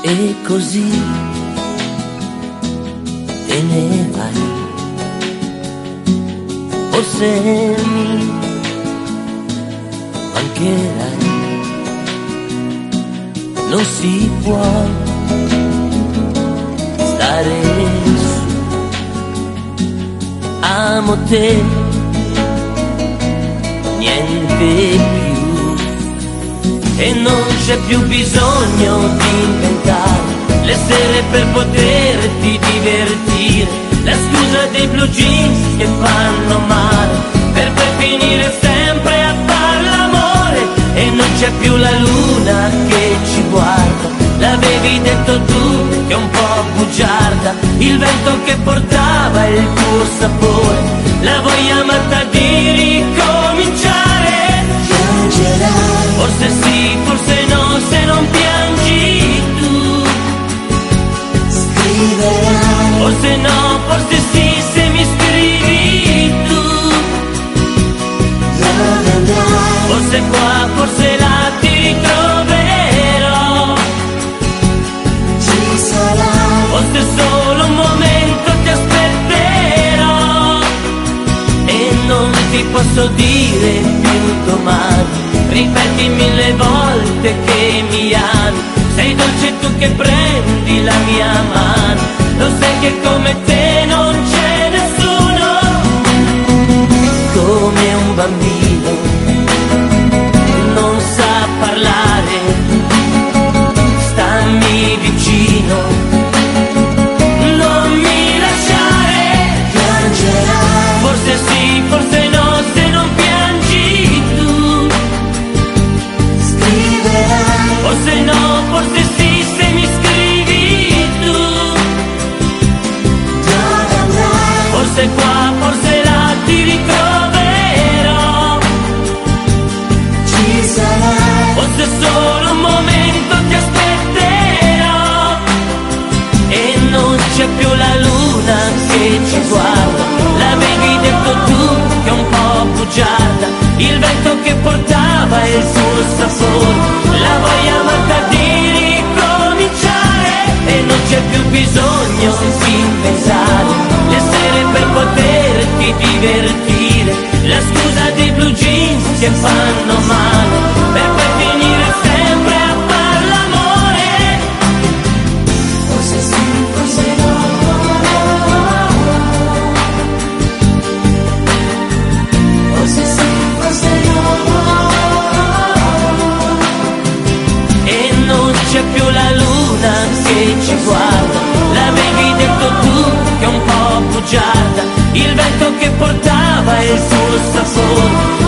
E così te ne vai, forse mi mancherai. Non si può stare su, amo te, niente più, e non c'è più bisogno di inventare le sere per poterti divertire, la scusa dei blue jeans che fanno male, per poi finire sempre a far l'amore. E non c'è più la luna che ci guarda, l'avevi detto tu che è un po' bugiarda, il vento che portava il tuo sapore, la voglia matta di ricominciare. Piangerai, forse sì, forse no, se non piangi tu. Scriverai, forse no, forse sì, se mi scrivi tu. Dove andrai? Forse qua, forse là ti ritroverò. Ci sarai, forse solo un momento ti aspetterò. E non ti posso dire più domani, ripeti 1000 volte che mi ami. Sei dolce tu che prendi la mia mano, lo sai che come te non c'è nessuno. Come un bambino non sa parlare, stammi vicino, non mi lasciare. Piangerai, forse sì, forse no, se non piangi tu. Scriverai, forse no, forse sì, se mi scrivi tu. Dove andrai? Forse qua, forse là ti ritroverò. Ci sarai, forse solo un momento ti aspetterò. E non c'è più la luna che ci guarda, l'avevi detto tu che è un po' bugiarda, il vento che portava il suo sapore, la voglia matta di ricominciare. E non c'è più bisogno di inventare le sere per poterti divertire, la scusa dei blue jeans che fanno male, per poi finire sempre a far l'amore. Forse sì, forse no. Forse sì, forse no. E non c'è più la luna che ci guarda, l'avevi detto tu che è un po' bugiarda, il vento che portava il suo sapore,